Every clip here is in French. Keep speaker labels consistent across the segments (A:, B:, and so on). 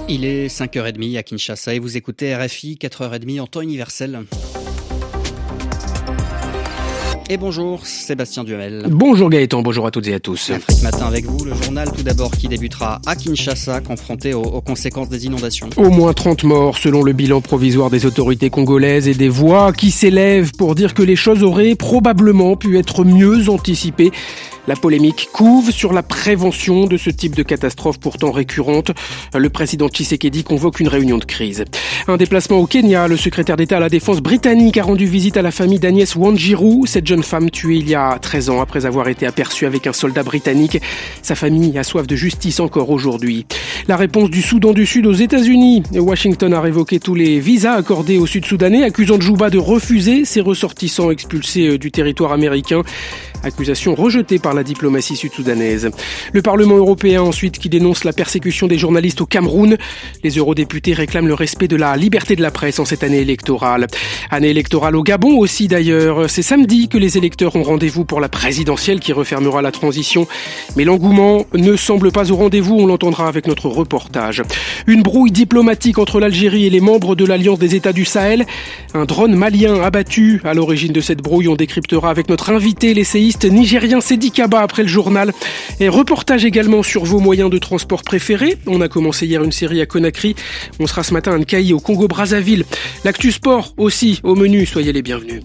A: Il est 5h30 à Kinshasa et vous écoutez RFI 4h30 en temps universel. Et bonjour, Sébastien Duhamel.
B: Bonjour Gaëtan, bonjour à toutes et à tous.
A: Afrique Matin avec vous, le journal tout d'abord qui débutera à Kinshasa, confronté aux conséquences des inondations.
B: Au moins 30 morts selon le bilan provisoire des autorités congolaises et des voix qui s'élèvent pour dire que les choses auraient probablement pu être mieux anticipées. La polémique couve sur la prévention de ce type de catastrophe pourtant récurrente. Le président Tshisekedi convoque une réunion de crise. Un déplacement au Kenya, le secrétaire d'État à la Défense britannique a rendu visite à la famille d'Agnès Wanjiru, cette jeune femme tuée il y a 13 ans après avoir été aperçue avec un soldat britannique. Sa famille a soif de justice encore aujourd'hui. La réponse du Soudan du Sud aux États-Unis. Washington a révoqué tous les visas accordés aux Sud-Soudanais, accusant Djouba de refuser ses ressortissants expulsés du territoire américain. Accusation rejetée par la diplomatie sud-soudanaise. Le Parlement européen ensuite qui dénonce la persécution des journalistes au Cameroun. Les eurodéputés réclament le respect de la liberté de la presse en cette année électorale. Année électorale au Gabon aussi d'ailleurs. C'est samedi que les électeurs ont rendez-vous pour la présidentielle qui refermera la transition. Mais l'engouement ne semble pas au rendez-vous, on l'entendra avec notre reportage. Une brouille diplomatique entre l'Algérie et les membres de l'Alliance des États du Sahel. Un drone malien abattu à l'origine de cette brouille, on décryptera avec notre invité l'essayiste nigérien Sedi Kaba après le journal. Et reportage également sur vos moyens de transport préférés. On a commencé hier une série à Conakry. On sera ce matin à Nkayi au Congo-Brazzaville. L'actu sport aussi au menu, soyez les bienvenus.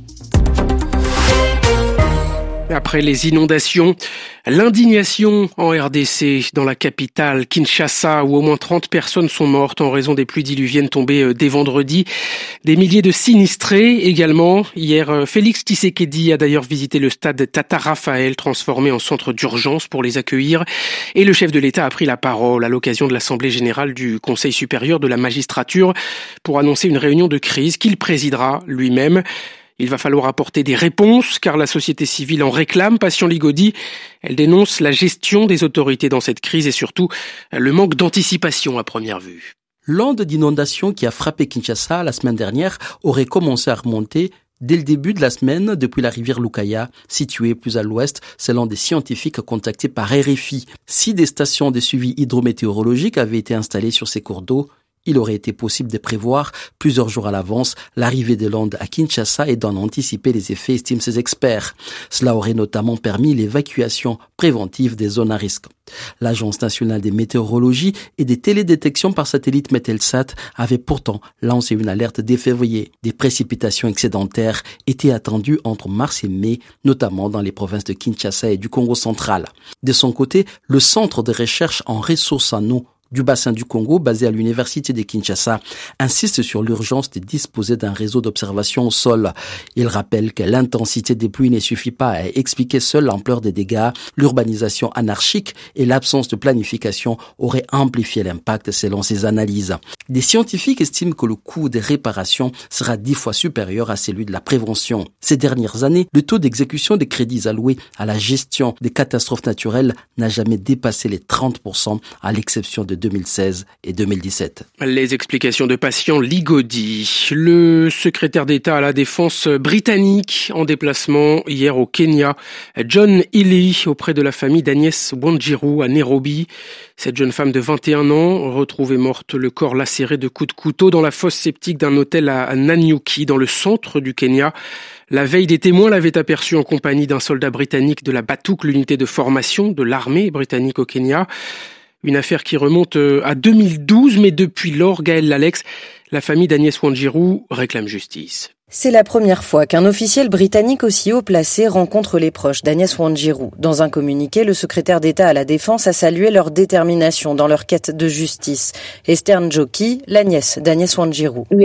B: Après les inondations, l'indignation en RDC, dans la capitale Kinshasa, où au moins 30 personnes sont mortes en raison des pluies diluviennes tombées dès vendredi. Des milliers de sinistrés également. Hier, Félix Tshisekedi a d'ailleurs visité le stade Tata Raphaël, transformé en centre d'urgence pour les accueillir. Et le chef de l'État a pris la parole à l'occasion de l'Assemblée générale du Conseil supérieur de la magistrature pour annoncer une réunion de crise qu'il présidera lui-même. Il va falloir apporter des réponses car la société civile en réclame. Patient Ligodi, elle dénonce la gestion des autorités dans cette crise et surtout le manque d'anticipation à première vue.
C: L'onde d'inondation qui a frappé Kinshasa la semaine dernière aurait commencé à remonter dès le début de la semaine depuis la rivière Lukaya, située plus à l'ouest, selon des scientifiques contactés par RFI. Si des stations de suivi hydrométéorologique avaient été installées sur ces cours d'eau, il aurait été possible de prévoir plusieurs jours à l'avance l'arrivée de l'onde à Kinshasa et d'en anticiper les effets, estiment ces experts. Cela aurait notamment permis l'évacuation préventive des zones à risque. L'Agence nationale des météorologies et des télédétections par satellite Metelsat avait pourtant lancé une alerte dès février. Des précipitations excédentaires étaient attendues entre mars et mai, notamment dans les provinces de Kinshasa et du Congo central. De son côté, le Centre de recherche en ressources en eau du bassin du Congo, basé à l'université de Kinshasa, insiste sur l'urgence de disposer d'un réseau d'observation au sol. Il rappelle que l'intensité des pluies ne suffit pas à expliquer seule l'ampleur des dégâts. L'urbanisation anarchique et l'absence de planification auraient amplifié l'impact selon ces analyses. Des scientifiques estiment que le coût des réparations sera 10 fois supérieur à celui de la prévention. Ces dernières années, le taux d'exécution des crédits alloués à la gestion des catastrophes naturelles n'a jamais dépassé les 30%, à l'exception de 2016 et 2017.
B: Les explications de Patient Ligodi. Le secrétaire d'État à la Défense britannique en déplacement hier au Kenya, John Healey, auprès de la famille d'Agnès Wanjiru à Nairobi. Cette jeune femme de 21 ans, retrouvée morte, le corps lacéré de coups de couteau dans la fosse septique d'un hôtel à Nanyuki, dans le centre du Kenya. La veille, des témoins l'avaient aperçue en compagnie d'un soldat britannique de la Batouk, l'unité de formation de l'armée britannique au Kenya. Une affaire qui remonte à 2012, mais depuis lors, Gaël Lalex, la famille d'Agnès Wanjiru réclame justice.
D: C'est la première fois qu'un officiel britannique aussi haut placé rencontre les proches d'Agnès Wanjiru. Dans un communiqué, le secrétaire d'État à la Défense a salué leur détermination dans leur quête de justice. Esther Njoki, la nièce d'Agnès Wanjiru.
E: On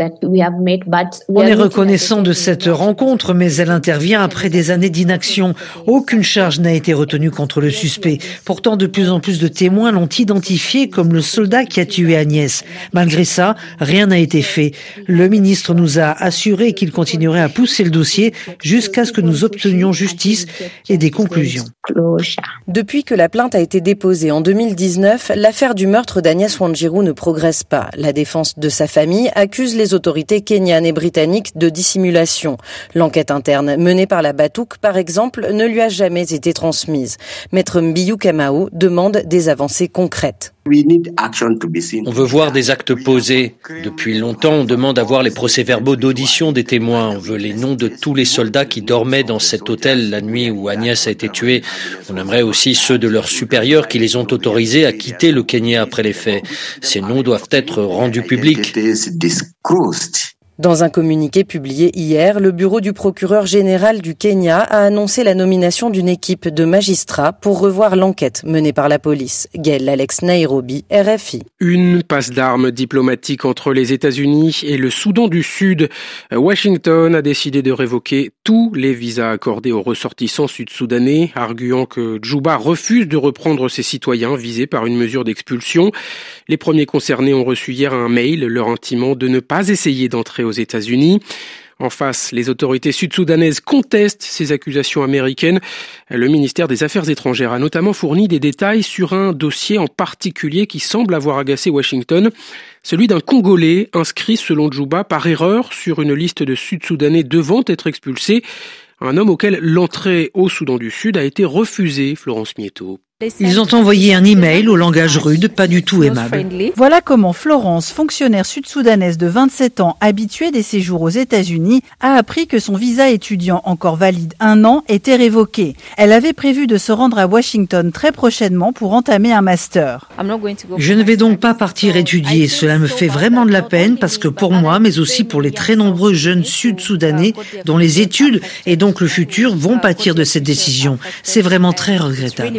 E: est reconnaissant de cette rencontre, mais elle intervient après des années d'inaction. Aucune charge n'a été retenue contre le suspect. Pourtant, de plus en plus de témoins l'ont identifié comme le soldat qui a tué Agnès. Malgré ça, rien n'a été fait. Le ministre nous a assuré qu'il continuerait à pousser le dossier jusqu'à ce que nous obtenions justice et des conclusions.
D: Depuis que la plainte a été déposée en 2019, l'affaire du meurtre d'Agnès Wanjiru ne progresse pas. La défense de sa famille accuse les autorités kenyanes et britanniques de dissimulation. L'enquête interne menée par la Batouk, par exemple, ne lui a jamais été transmise. Maître Mbiyu Kamau demande des avancées concrètes.
F: On veut voir des actes posés. Depuis longtemps, on demande à voir les procès-verbaux d'audition des témoins. On veut les noms de tous les soldats qui dormaient dans cet hôtel la nuit où Agnès a été tuée. On aimerait aussi ceux de leurs supérieurs qui les ont autorisés à quitter le Kenya après les faits. Ces noms doivent être rendus publics.
D: Dans un communiqué publié hier, le bureau du procureur général du Kenya a annoncé la nomination d'une équipe de magistrats pour revoir l'enquête menée par la police. Gaël Alex, Nairobi, RFI.
B: Une passe d'armes diplomatique entre les États-Unis et le Soudan du Sud. Washington a décidé de révoquer tous les visas accordés aux ressortissants sud-soudanais, arguant que Djouba refuse de reprendre ses citoyens visés par une mesure d'expulsion. Les premiers concernés ont reçu hier un mail leur intimant de ne pas essayer d'entrer aux États-Unis. En face, les autorités sud-soudanaises contestent ces accusations américaines. Le ministère des Affaires étrangères a notamment fourni des détails sur un dossier en particulier qui semble avoir agacé Washington, celui d'un Congolais inscrit selon Djouba par erreur sur une liste de Sud-Soudanais devant être expulsés, un homme auquel l'entrée au Soudan du Sud a été refusée, Florence Mieto.
E: Ils ont envoyé un email au langage rude, pas du tout aimable.
G: Voilà comment Florence, fonctionnaire sud-soudanaise de 27 ans, habituée des séjours aux États-Unis, a appris que son visa étudiant encore valide 1 an était révoqué. Elle avait prévu de se rendre à Washington très prochainement pour entamer un master.
E: Je ne vais donc pas partir étudier. Cela me fait vraiment de la peine parce que pour moi, mais aussi pour les très nombreux jeunes sud-soudanais dont les études et donc le futur vont pâtir de cette décision. C'est vraiment très regrettable.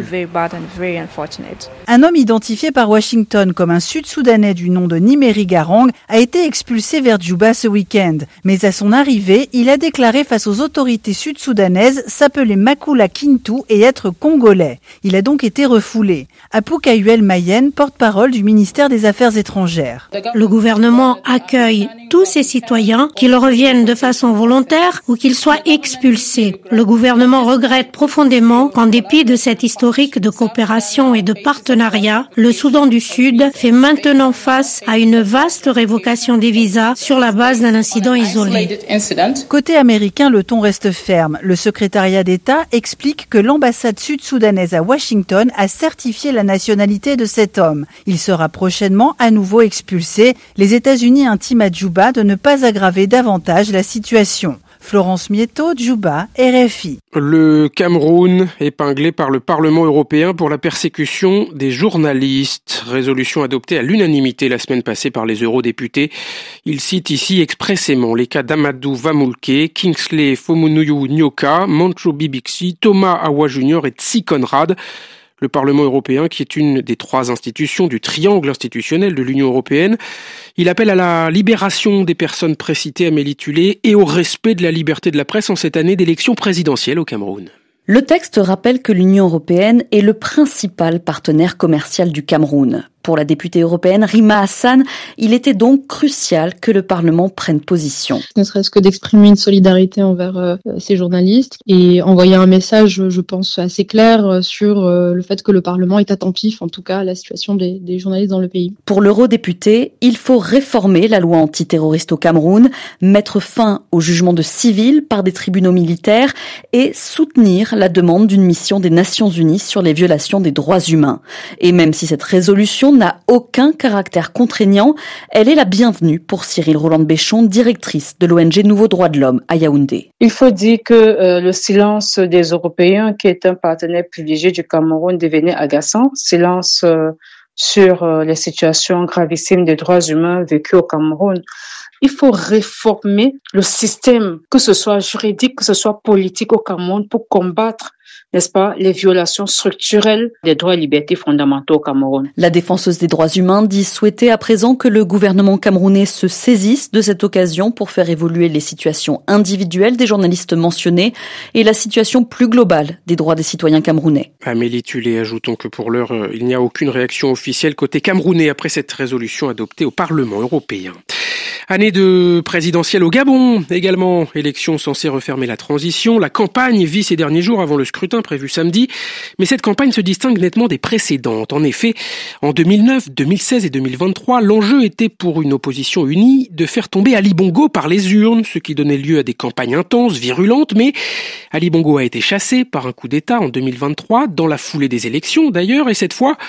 G: Un homme identifié par Washington comme un Sud-Soudanais du nom de Nimeri Garang a été expulsé vers Djouba ce week-end. Mais à son arrivée, il a déclaré face aux autorités sud-soudanaises s'appeler Makula Kintu et être congolais. Il a donc été refoulé. Apukayuel Mayen, porte-parole du ministère des Affaires étrangères.
H: Le gouvernement accueille tous ces citoyens, qu'ils reviennent de façon volontaire ou qu'ils soient expulsés. Le gouvernement regrette profondément qu'en dépit de cette historique de coopération et de partenariat, le Soudan du Sud fait maintenant face à une vaste révocation des visas sur la base d'un incident isolé.
G: Côté américain, le ton reste ferme. Le secrétariat d'État explique que l'ambassade sud-soudanaise à Washington a certifié la nationalité de cet homme. Il sera prochainement à nouveau expulsé. Les États-Unis intiment à Djouba de ne pas aggraver davantage la situation. Florence Mieto, Djouba, RFI.
B: Le Cameroun épinglé par le Parlement européen pour la persécution des journalistes. Résolution adoptée à l'unanimité la semaine passée par les eurodéputés. Il cite ici expressément les cas d'Amadou Vamoulke, Kingsley Fomunuyu Nyoka, Mancho Bibixi, Thomas Awa Jr. et Tsi Conrad. Le Parlement européen, qui est une des 3 institutions du triangle institutionnel de l'Union européenne, il appelle à la libération des personnes précitées, Amélie Tulé, et au respect de la liberté de la presse en cette année d'élection présidentielle au Cameroun.
I: Le texte rappelle que l'Union européenne est le principal partenaire commercial du Cameroun. Pour la députée européenne Rima Hassan, il était donc crucial que le Parlement prenne position.
J: Ne serait-ce que d'exprimer une solidarité envers ces journalistes et envoyer un message, je pense, assez clair sur le fait que le Parlement est attentif, en tout cas, à la situation des journalistes dans le pays.
I: Pour l'eurodéputé, il faut réformer la loi antiterroriste au Cameroun, mettre fin au jugement de civils par des tribunaux militaires et soutenir la demande d'une mission des Nations Unies sur les violations des droits humains. Et même si cette résolution n'a aucun caractère contraignant, elle est la bienvenue pour Cyril Rolland-Béchon, directrice de l'ONG Nouveaux Droits de l'Homme à Yaoundé.
K: Il faut dire que le silence des Européens, qui est un partenaire privilégié du Cameroun, devenait agaçant. Silence sur les situations gravissimes des droits humains vécues au Cameroun. Il faut réformer le système, que ce soit juridique, que ce soit politique au Cameroun, pour combattre, n'est-ce pas, les violations structurelles des droits et libertés fondamentaux au Cameroun.
I: La défenseuse des droits humains dit souhaiter à présent que le gouvernement camerounais se saisisse de cette occasion pour faire évoluer les situations individuelles des journalistes mentionnés et la situation plus globale des droits des citoyens camerounais.
B: Amélie Tulé, ajoutons que pour l'heure, il n'y a aucune réaction officielle côté camerounais après cette résolution adoptée au Parlement européen. Année de présidentielle au Gabon, également élection censée refermer la transition. La campagne vit ces derniers jours avant le scrutin prévu samedi, mais cette campagne se distingue nettement des précédentes. En effet, en 2009, 2016 et 2023, l'enjeu était pour une opposition unie de faire tomber Ali Bongo par les urnes, ce qui donnait lieu à des campagnes intenses, virulentes, mais Ali Bongo a été chassé par un coup d'État en 2023, dans la foulée des élections d'ailleurs, et cette fois,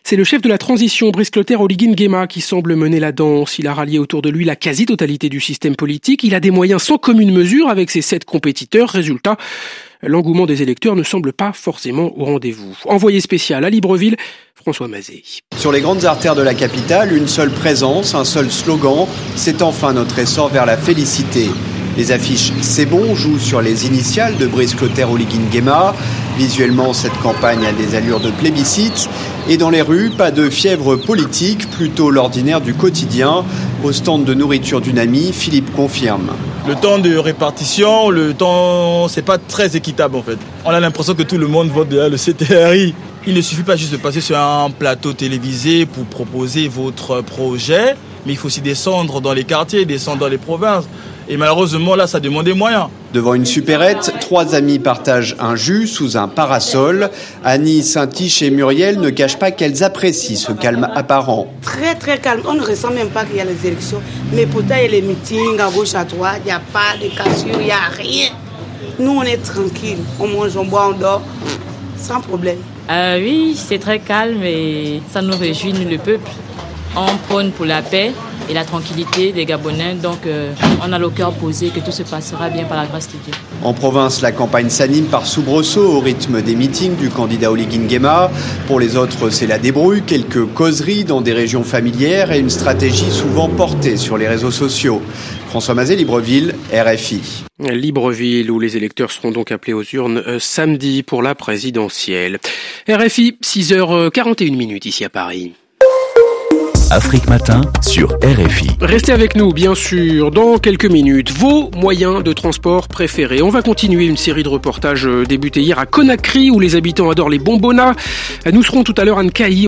B: C'est le chef de la transition, Brice Clotaire Oligui Nguema, qui semble mener la danse. Il a rallié autour de lui la quasi-totalité du système politique. Il a des moyens sans commune mesure avec ses 7 compétiteurs. Résultat, l'engouement des électeurs ne semble pas forcément au rendez-vous. Envoyé spécial à Libreville, François Mazet.
L: Sur les grandes artères de la capitale, une seule présence, un seul slogan, c'est enfin notre essor vers la félicité. Les affiches « C'est bon » jouent sur les initiales de Brice Clotaire Oligui Nguema. Visuellement, cette campagne a des allures de plébiscite. Et dans les rues, pas de fièvre politique, plutôt l'ordinaire du quotidien. Au stand de nourriture d'une amie, Philippe confirme.
M: Le temps de répartition, c'est pas très équitable en fait. On a l'impression que tout le monde vote derrière le CTRI. Il ne suffit pas juste de passer sur un plateau télévisé pour proposer votre projet, mais il faut aussi descendre dans les quartiers, descendre dans les provinces. Et malheureusement, là, ça demande des moyens.
L: Devant une supérette, 3 amis partagent un jus sous un parasol. Annie, Saint-Tiche et Muriel ne cachent pas qu'elles apprécient ce calme apparent.
N: Très, très calme. On ne ressent même pas qu'il y a les élections. Mais pourtant, il y a les meetings à gauche, à droite. Il n'y a pas de cassure, il n'y a rien. Nous, on est tranquille. On mange, on boit, on dort. Sans problème.
O: Oui, c'est très calme et ça nous réjouit, nous, le peuple. On prône pour la paix et la tranquillité des Gabonais. Donc, on a le cœur posé que tout se passera bien par la grâce de Dieu.
L: En province, la campagne s'anime par soubresaut au rythme des meetings du candidat Oligui Nguema. Pour les autres, c'est la débrouille, quelques causeries dans des régions familières et une stratégie souvent portée sur les réseaux sociaux. François Mazet, Libreville, RFI.
B: Libreville, où les électeurs seront donc appelés aux urnes samedi pour la présidentielle. RFI, 6h41 ici à Paris.
P: Afrique Matin sur RFI.
B: Restez avec nous, bien sûr, dans quelques minutes. Vos moyens de transport préférés. On va continuer une série de reportages débutés hier à Conakry, où les habitants adorent les bonbonnas. Nous serons tout à l'heure à Nkayi,